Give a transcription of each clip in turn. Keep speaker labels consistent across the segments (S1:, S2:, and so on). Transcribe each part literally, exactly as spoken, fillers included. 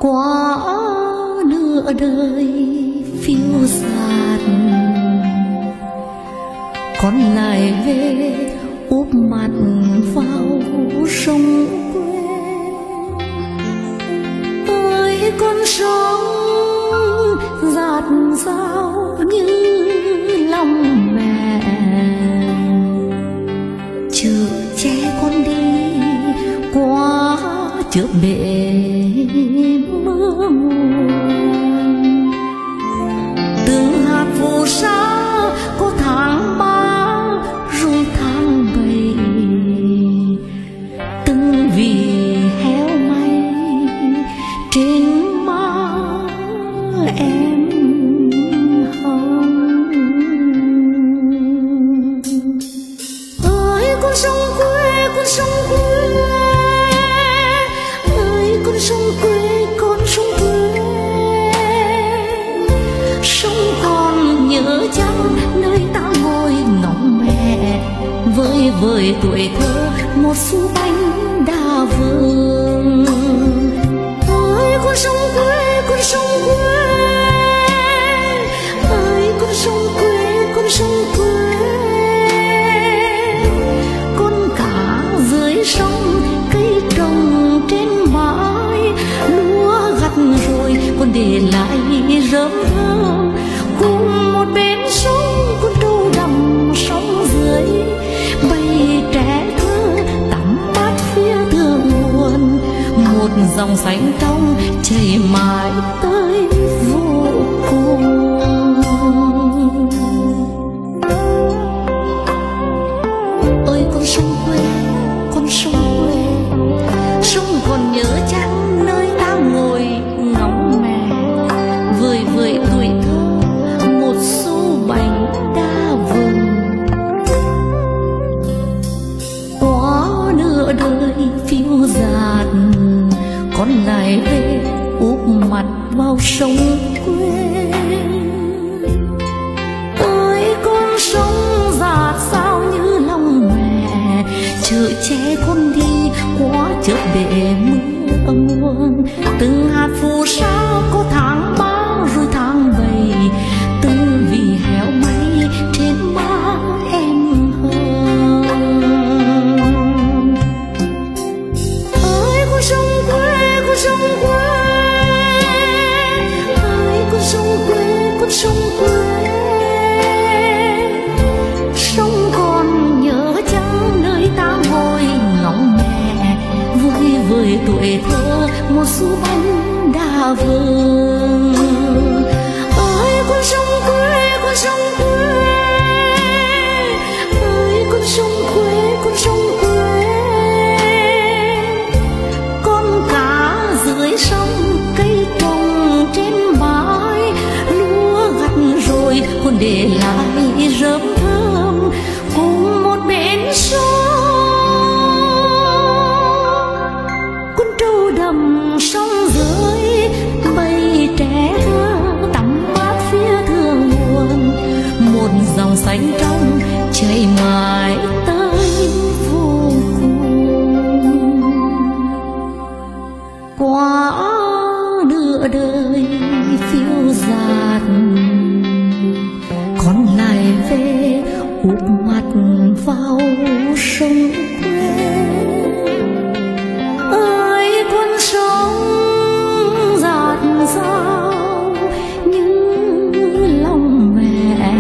S1: qua nửa đời phiêu dạt, con lại về úp mặt vào sông quê. Ơi con sông dạt dào như lòng mẹ, chở che con đi qua chợ bể mưa nguồn. Từng hạt phù sa có tháng ba rồi tháng bảy, từng vì héo may trên má em hồng. Ơi con sông quê, con sông quê, ơi con sông quê, con sông quê. Sông còn nhớ chăng nơi ta ngồi ngóng mẹ, vơi vơi tuổi thơ một xu bánh đa vương. Ơi con sông quê, con sông quê, ơi con sông quê, con sông quê. Con cá dưới sông, cây trồng trên bãi, lúa gặt rồi con để lại rơm thơm. Cùng một bên sông con trâu đầm sông dưới, bay trẻ thơ tắm mát phía thượng nguồn. Một dòng xanh trong chảy mãi tới vô cùng. Ơi con sông quê, con sông quê, sông còn nhớ chăng nơi ta ngồi ngóng mẹ, vơi vơi tuổi thơ một xu bánh đa vừng. Quá nửa đời phiêu dạt, con lại về úp mặt vào sông quê. Ơi con sông dạt sao như lòng mẹ, chở che con đi qua chợ bể mưa nguồn. Từng hạt phù sa có tháng ba rồi tháng bảy, từng vì héo may trên má em hờn. Ơi con sông quê, con sông quê, ơi con sông quê, con sông quê. Sông còn nhớ chăng nơi ta ngồi ngóng mẹ, vơi vơi tuổi thơ một xu bánh đa vương. Ơi con sông quê, con sông quê, ơi con sông quê, con sông quê. Con cá dưới sông, cây trồng trên bãi, lúa gặt rồi còn để lại rơm thơm. Cùng một bên sông con trâu đầm sông dưới, bay trẻ thơ tắm mát phía thượng nguồn. Một dòng xanh trong chảy mãi tới vô cùng. Qua nửa đời phiêu dạt, con lại về úp mặt vào sông quê. Ơi con sông dạt dào như lòng mẹ,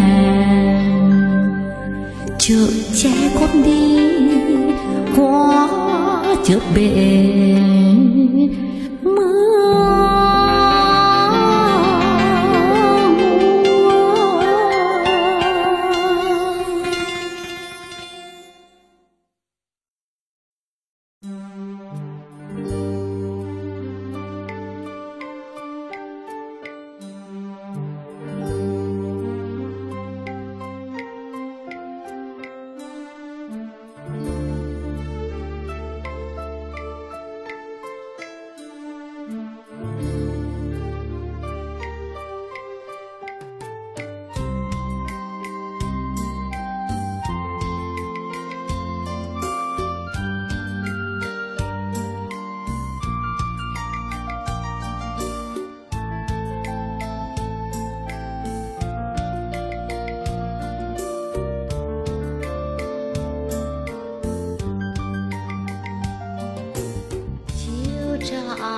S1: chở che con đi qua chợ bể mưa.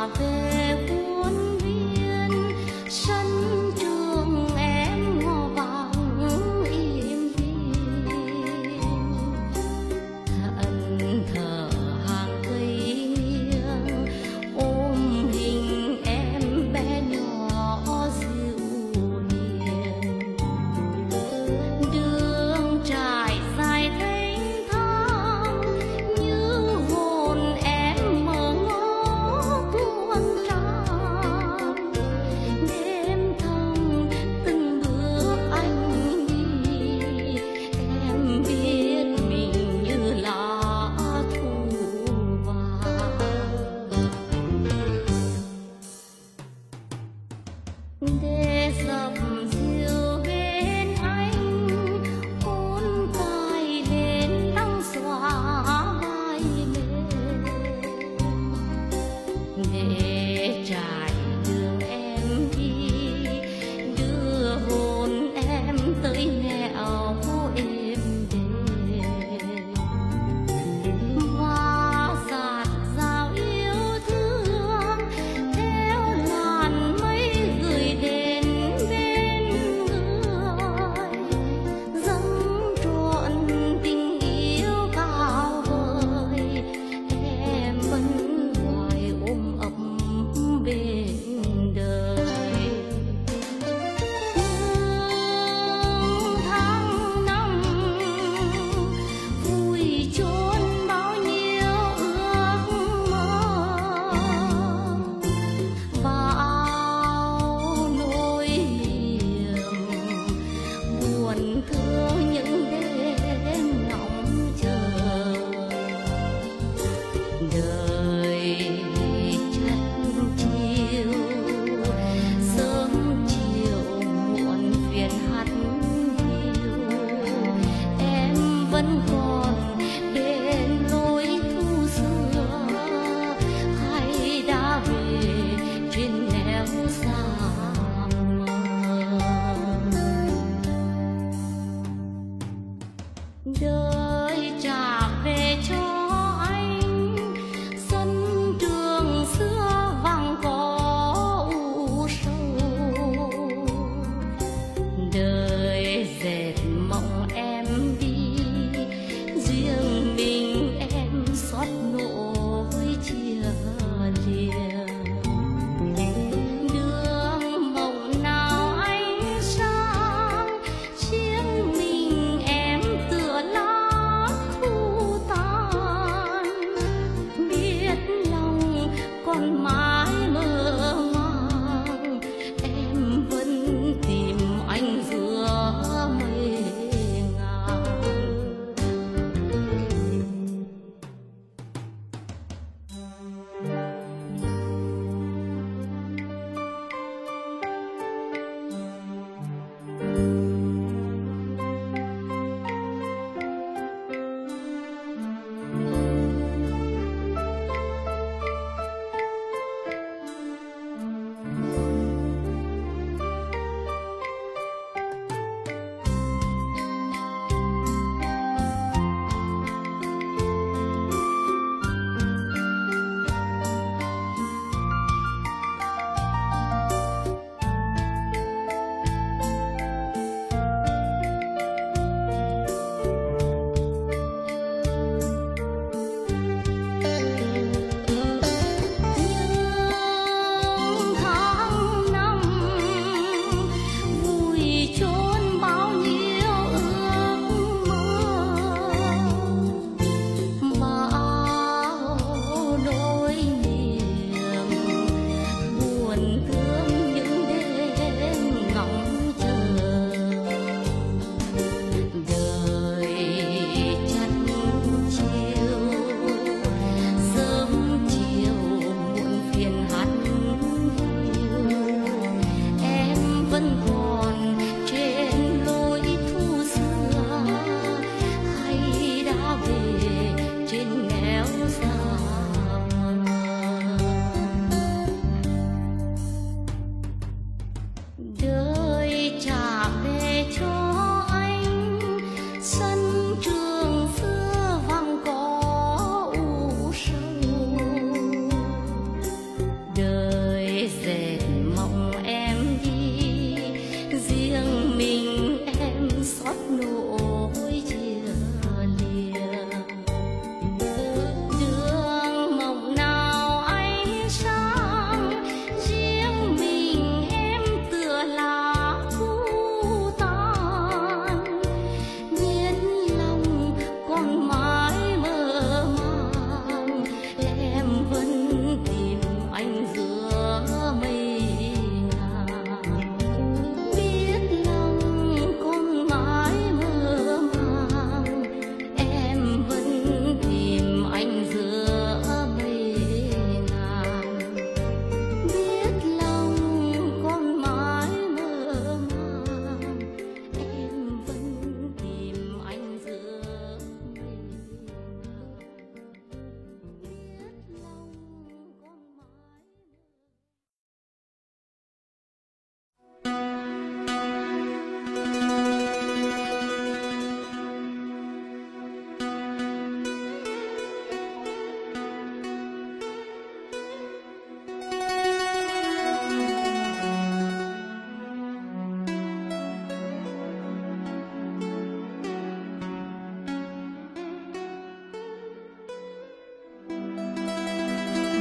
S1: về khuôn viên sân trường em ngó vắng yên bình, thẫn thờ hàng cây nghiêng ôm hình em bé nhỏ dịu hiền. Đường trải dài thênh thang như hồn em mơ ngó tuôn trăng.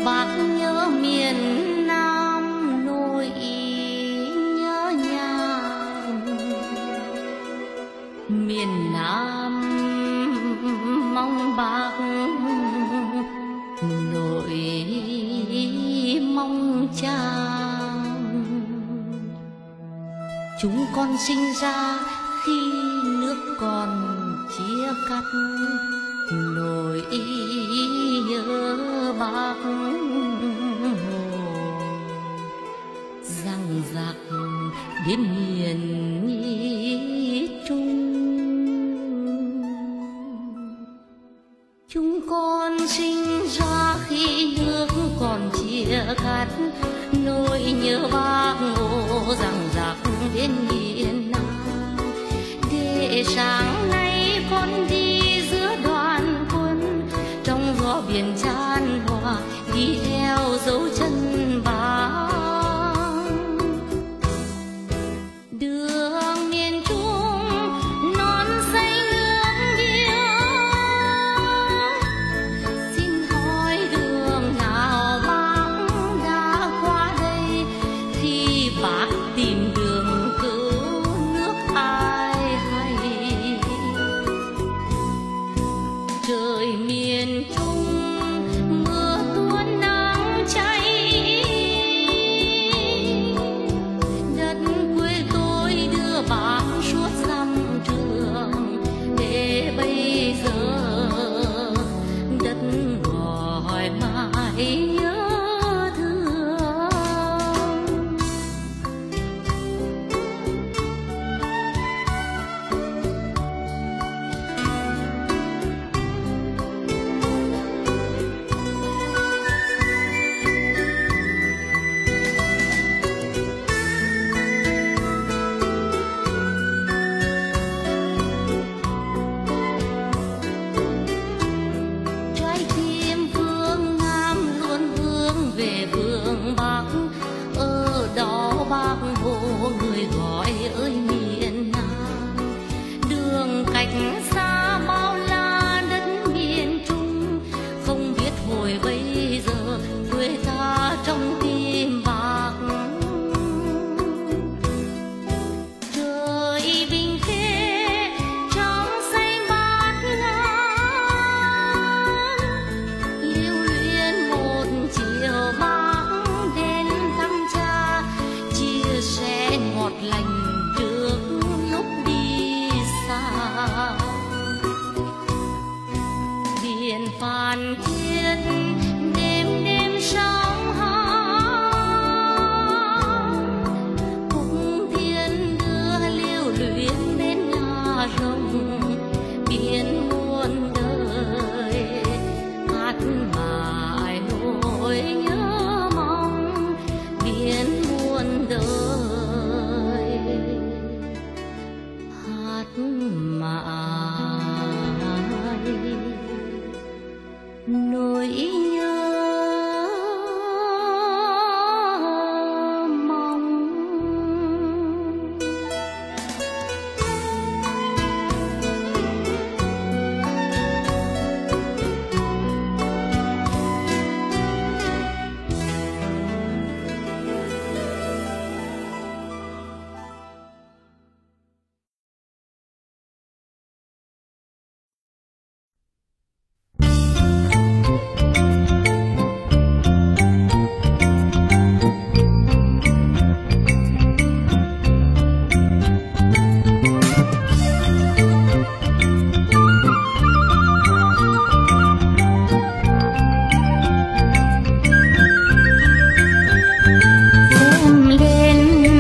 S1: bác nhớ miền Nam nỗi nhớ nhà. Miền Nam mong bác nỗi mong cha. Chúng con sinh ra khi nước còn chia cắt, nỗi nhớ bác Hồ răng rạc đêm miền Trung. Chúng con sinh ra khi nước còn chia cắt, nỗi nhớ bác Hồ răng rạc đến miền Nam. Để sáng nay con đi giữa đoàn quân, trong gió biển chan hòa đi theo dấu chân bác. Đường miền Trung non xanh ươm điệu, xin hỏi đường nào bác đã qua đây, khi bác tìm đường cứu nước ai hay. Trời miền Trung mưa tuôn nắng cháy, đất quê tôi đưa bác suốt dặm trường, để bây giờ đất gọi mãi nhớ thương. Trái tim phương Nam luôn hướng về phương Bắc, ở đó bác Hồ người gọi ơi miền Nam. Đường cách xa bao la đất miền Trung, không biết hồi bây giờ quê ta trong tim bác. Trời bình khê trong xanh bát ngát, lưu luyến một chiều bác đến thăm cha, chia sẻ ngọt lành trước lúc đi xa. Biển Phan Thiết đêm đêm sóng hát, cung thiên đưa lưu luyến bên nhà rồng, biển muôn đời hát mãi nỗi nhớ mong, biển muôn đời hát mãi nỗi nhớ mong. Em lên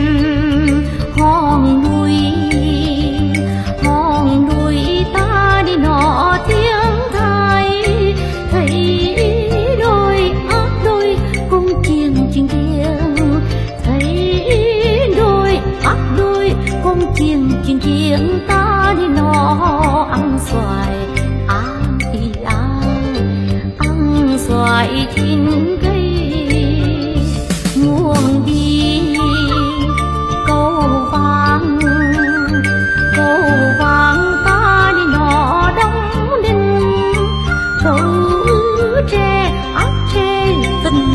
S1: hòn núi, hòn núi ta đi nọ tiếng thay, thấy đôi ác đôi cung chiêng chiêng chiêng, thấy đôi ác đôi cung chiêng chiêng chiêng, ta đi nọ ăn xoài ăn thì ăn, ăn xoài chín cây nguồn đi câu vàng, câu vàng ta đi nọ đóng đinh, câu tre ác tre tình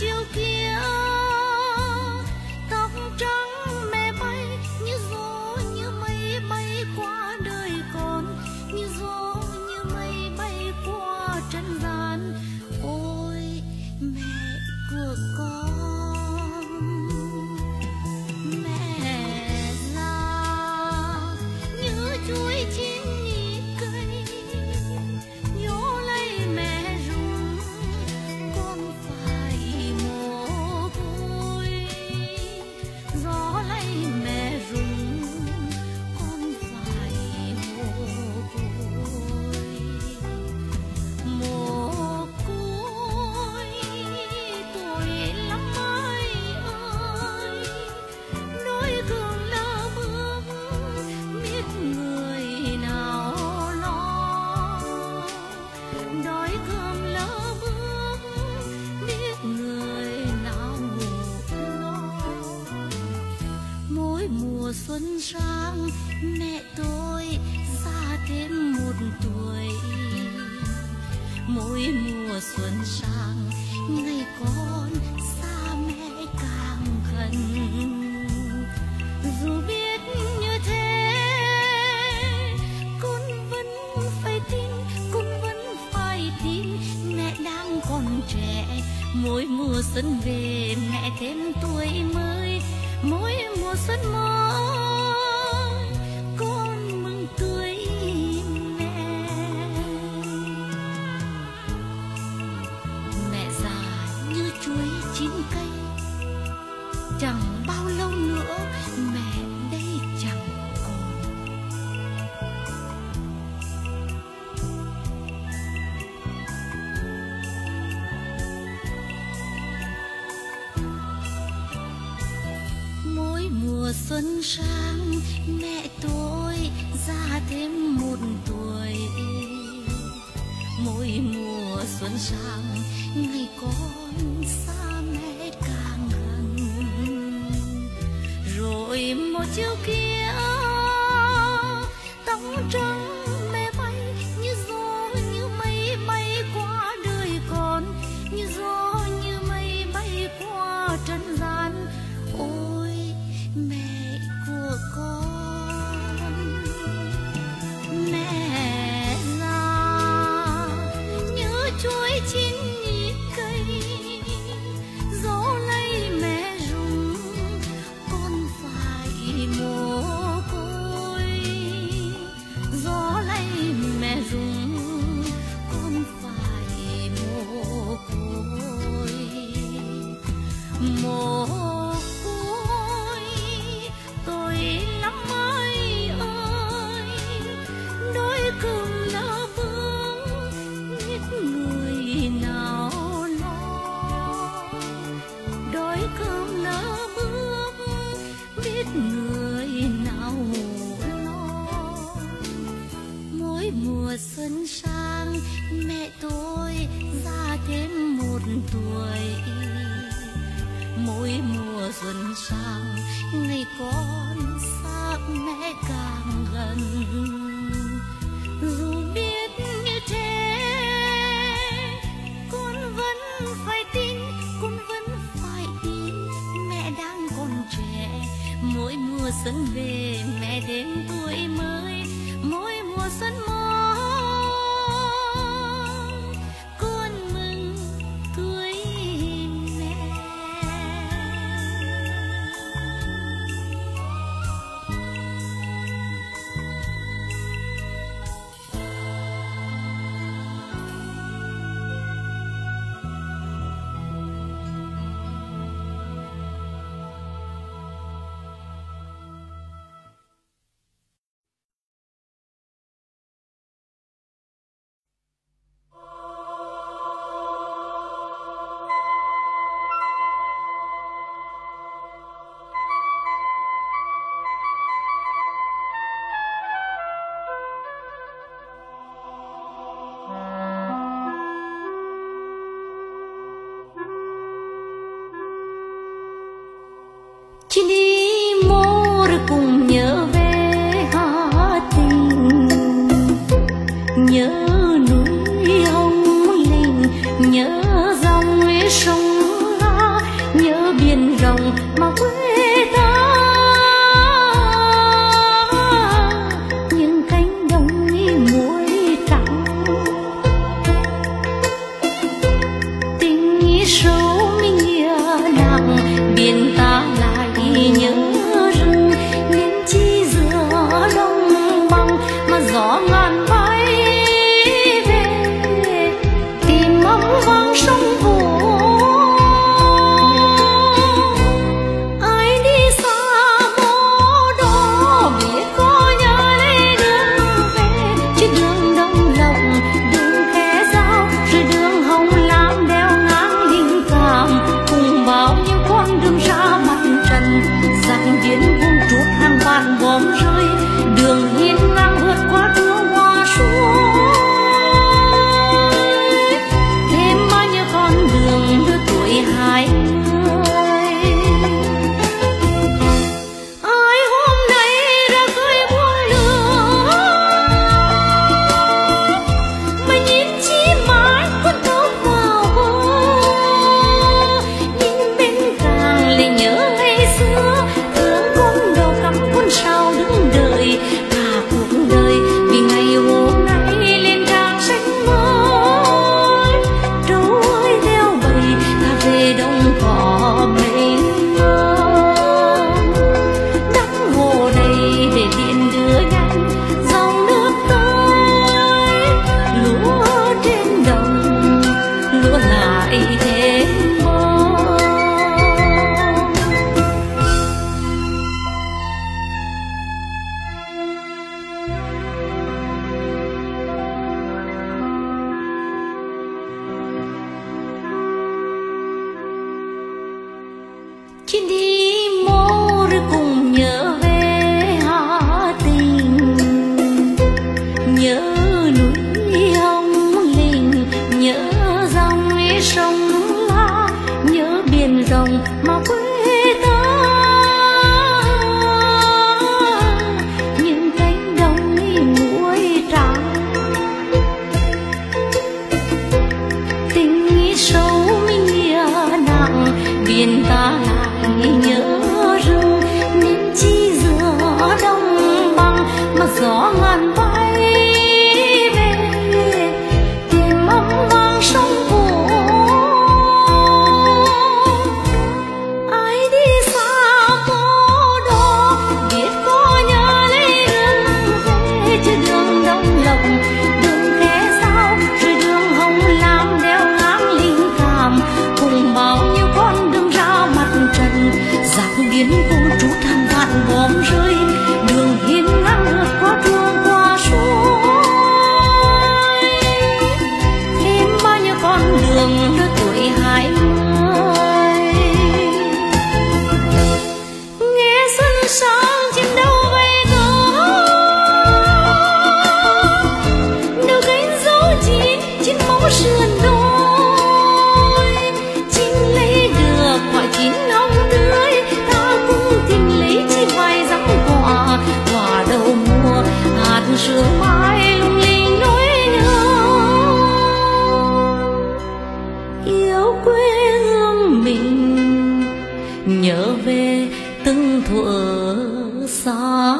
S1: chiều kia, tóc trắng mẹ bay như gió như mây bay qua đời con, như gió như mây bay qua trần gian. Ôi mẹ của con, mẹ già như chuối chín nhị cây, nhớ lấy mẹ rụng con phải mồ côi, gió lấy mẹ rụng con phải mồ côi, mồ côi tội lắm ai ơi, nỗi gương lỡ bước biết người nào lo, đói cơm lỡ bước biết người nào lo. Mỗi mùa xuân sang mẹ tôi ra thêm một tuổi, mỗi mùa xuân sang ngày con xa mẹ càng gần. Dù biết như thế con vẫn phải tin, con vẫn phải tin mẹ đang còn trẻ. Mỗi mùa xuân về mẹ thêm tuổi mới, mỗi mùa xuân mới con mừng tuổi mẹ. Mẹ già như chuối chín cây, chẳng bao lâu nữa mẹ đây chẳng còn. Mỗi mùa xuân sang mẹ tôi ra thêm một tuổi, mỗi mùa xuân sang ngày con xa mẹ càng gần. Rồi một chiều kia tóc trắng mẹ bay như gió như mây bay qua đời con, như gió như mây bay qua trần gian. Ôi mẹ của con, mẹ già như chuối chín nhị cây, gió lấy mẹ rụng con phải mồ côi, gió lấy mẹ rụng con phải mồ côi, mồ côi tội lắm ai ơi, nỗi cơm lỡ bước biết người nào lo, đói cơm lỡ bước biết người nào lo. Mỗi mùa xuân sang mẹ tôi ra thêm một tuổi, mỗi mùa xuân sang ngày con xa mẹ càng gần. Dù biết như thế con vẫn phải tin, con vẫn phải tin mẹ đang còn trẻ. Mỗi mùa xuân về mẹ đến tuổi mới, mỗi mùa xuân mới con mừng tuổi mẹ. Chỉ đi mô rồi cùng nhớ về Hà Tĩnh, nhớ núi Hồng Linh, nhớ dòng sông Lam. biển rộng mà quê ta, những cánh đồng muối trắng. Tình sâu mình nghĩa nặng, biển ta lại nhớ rừng, nên chi giữa đông bằng mà gió ngàn bay về, tìm ấm vang sông Hồ. Ai đi xa mô đó biết có nhớ lấy đường về, chứ đường Đông Lộc, đường Khe Dao, rồi đường Hồng Lam đeo ngang linh cảm, cùng bao nhiêu con đường ra mặt trần, dặn biến vuông trút hàng vạn bom rơi, đường hiên ngang vượt qua thương hoa suối. Thêm bao nhiêu con đường đưa tuổi hai mươi. Ai hôm nay ra khơi buôn lửa, mà nhìn chi mãi con câu vào bờ, nhìn bên càng lại nhớ ngày xưa, thương con đầu cắm con sao đứng đợi cả cuộc đời, vì ngày hôm nay lên càng xanh mới. Trâu ơi theo bầy ta về đông cỏ mây lương, đắp hồ đầy để điện đưa nhanh dòng nước tới, lúa trên đồng lúa lại thêm mơ. Chuyến đi mô rồi cùng nhớ về Hà Tĩnh, nhớ núi Hồng Linh, nhớ dòng sông La, nhớ biển rộng mà quê ta, những cánh đồng muối trắng. Tình sâu mình nghĩa nặng, biển ta lại nhớ rừng, nên chi giữa đông bằng mà gió ngàn bay về, tìm ấm vang sông Hồ. Ai đi xa mô đó biết có nhớ lấy đường về, chứ đường Đông Lộc, đường Khe Dao, rồi đường Hồng Lam đeo ngang linh cảm, cùng bao nhiêu con đường ra mặt trần, dặn biến cùng trút hàng vạn bom rơi, đường hiên ngang vượt qua thương qua suối. Thêm bao nhiêu con đường đưa tuổi hai mươi. Nghe xuân sang trên đâu vây gỡ, đâu cánh dấu chín trên mẫu sườn đồi, chính lấy được quả chín hồng tươi, ta cũng tìm lấy chỉ vài giắng quả, quả đầu mùa hạt sương mai lung linh nỗi nhớ, yêu quê hương mình, nhớ về từng thuở xa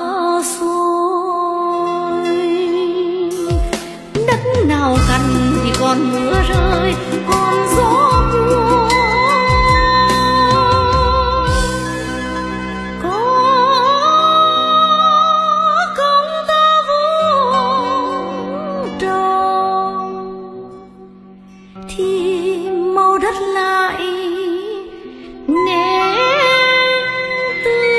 S1: xôi. Đất nào cằn thì còn mưa rơi, còn gió buồn, có công ta vuông trồng thì màu đất lại nét tươi.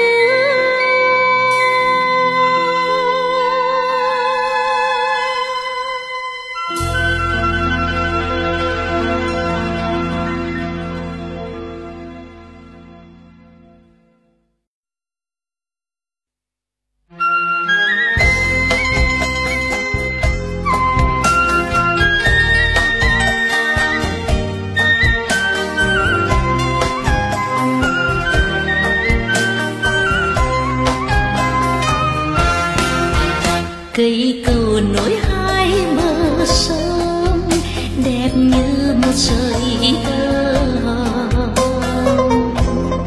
S1: Cây cầu nối hai bờ sông đẹp như một sợi tơ hồng.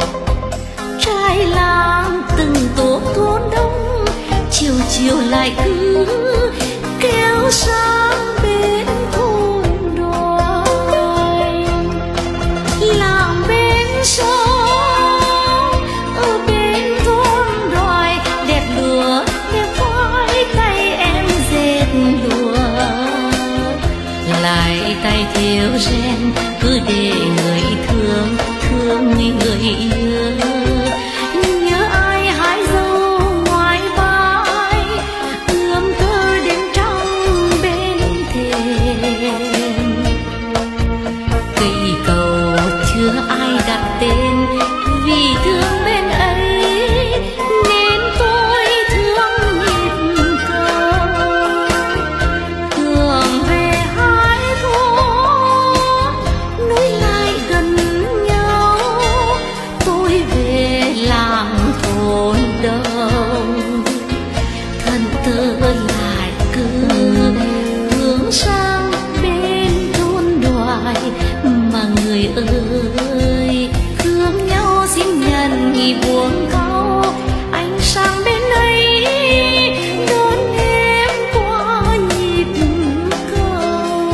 S1: lại tay thiếu rèn cứ để người thương thương người nhớ nhớ ai hái dâu ngoài vai ươm thơ đêm trong bên thềm cây cầu chưa ai đặt tên vì thương bên ấy nên tôi thương nhịp cầu thường về hái thuốc nối lại gần nhau tôi về làng thôn đông thân tơ lại cứ hướng sang bên thôn đoài mà người ơi thương nhau xin nhận nghỉ buông câu anh sang bên ấy đón em qua nhịp cầu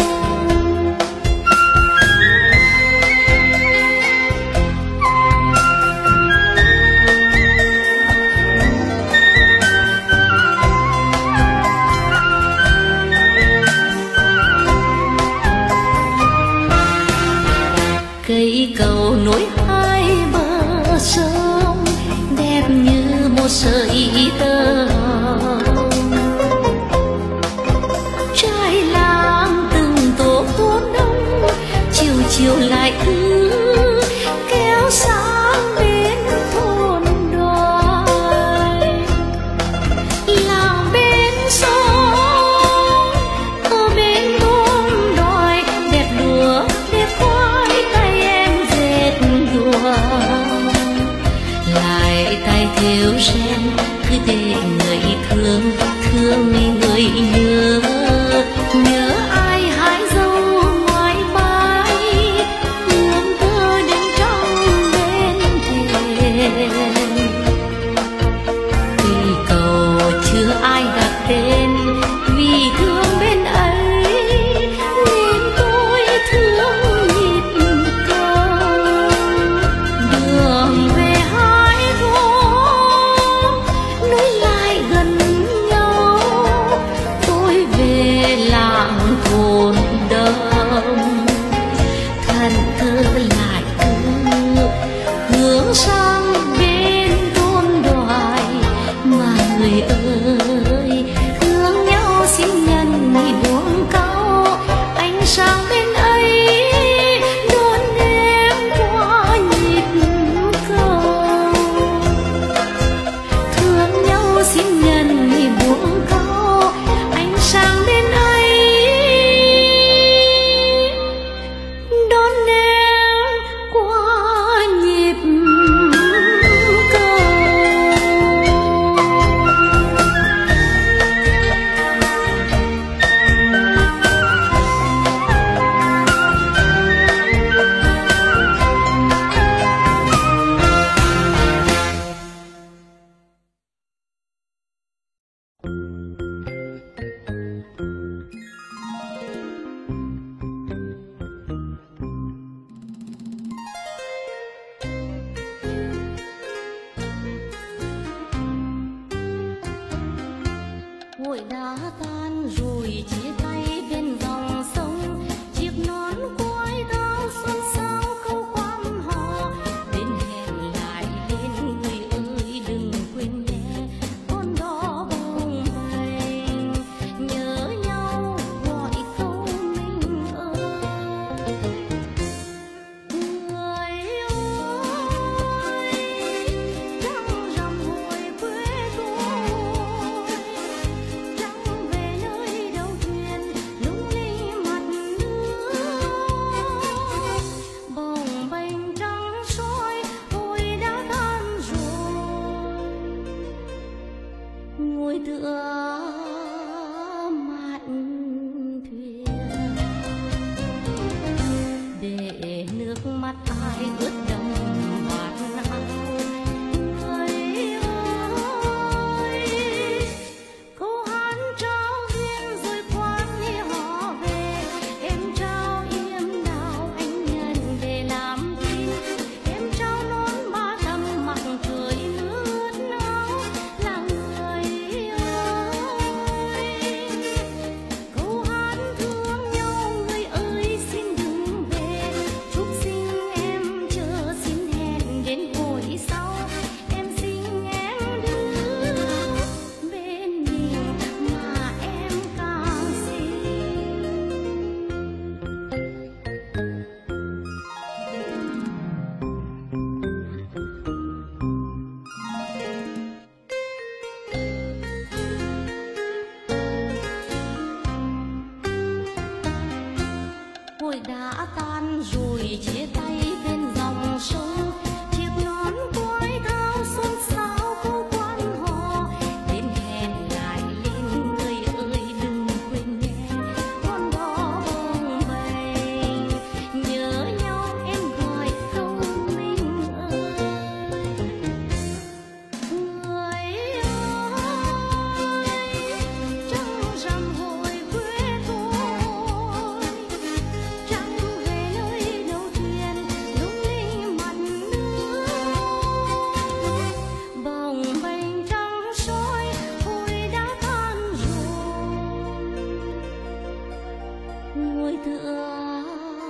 S1: cây cầu nối hai bờ sông đẹp như một sợi tơ hồng trai làng từng tổ thôn đông chiều chiều lại cứ kéo sang bên thôn đoài làng bên sông ở bên thôn đoài đẹp đùa đẹp khoai tay em dệt đùa lại tay thiếu rèn cứ để người thương thương người nhớ nhớ ai hái dâu ngoài vai ươm thơ đến trong bên thềm cây cầu chưa ai đặt tên vì thương bên ấy nên tôi thương nhịp cầu đường về hái thuốc nối lại gần nhau tôi về làng thôn đông thân thơ lại cứ hướng sang bên thôn đoài mà người ơi thương nhau xin nhận nghỉ buông câu anh sang bên ấy đón em qua nhịp cầu thương nhau xin nhận nghỉ buông câu anh sang bên ấy đón em qua nhịp cầu. Hội đã tan rồi chia tay bên dòng sông chiếc nón quai tao xuân sao câu quan họ đến hẹn lại lên người ơi đừng quên nhé con đó bồng bềnh nhớ nhau gọi câu mình ơi người ơi trăng rằm hồi quê tôi trăng về nơi đầu thuyền lung linh mặt nước bồng bềnh trăng soi hồi đã tan rồi ngồi tựa mạn thuyền để nước mắt ai ướt đẫm vạt áo người ơi câu hát trao duyên rồi quan đi họ về em trao yếm đào anh nhận để làm tin em trao nón ba tầm mặc cười ướt áo là người ơi câu hát thương nhau người ơi vội đã tan rồi chia tay bên dòng sông, chiếc nón quái thao xôn xao câu quan họ, đêm hẹn lại lên người ơi đừng quên nghe con đó bồng bềnh, nhớ nhau em gọi câu mình ơi. Người ơi trăng rằm hồi quê tôi, trăng về nơi đầu thuyền lung linh mặt nước, bồng bềnh trăng soi hồi đã tan rồi, ngồi tựa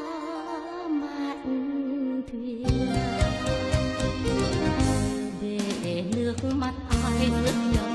S1: mạn thuyền để nước mắt ai ướt nhòa.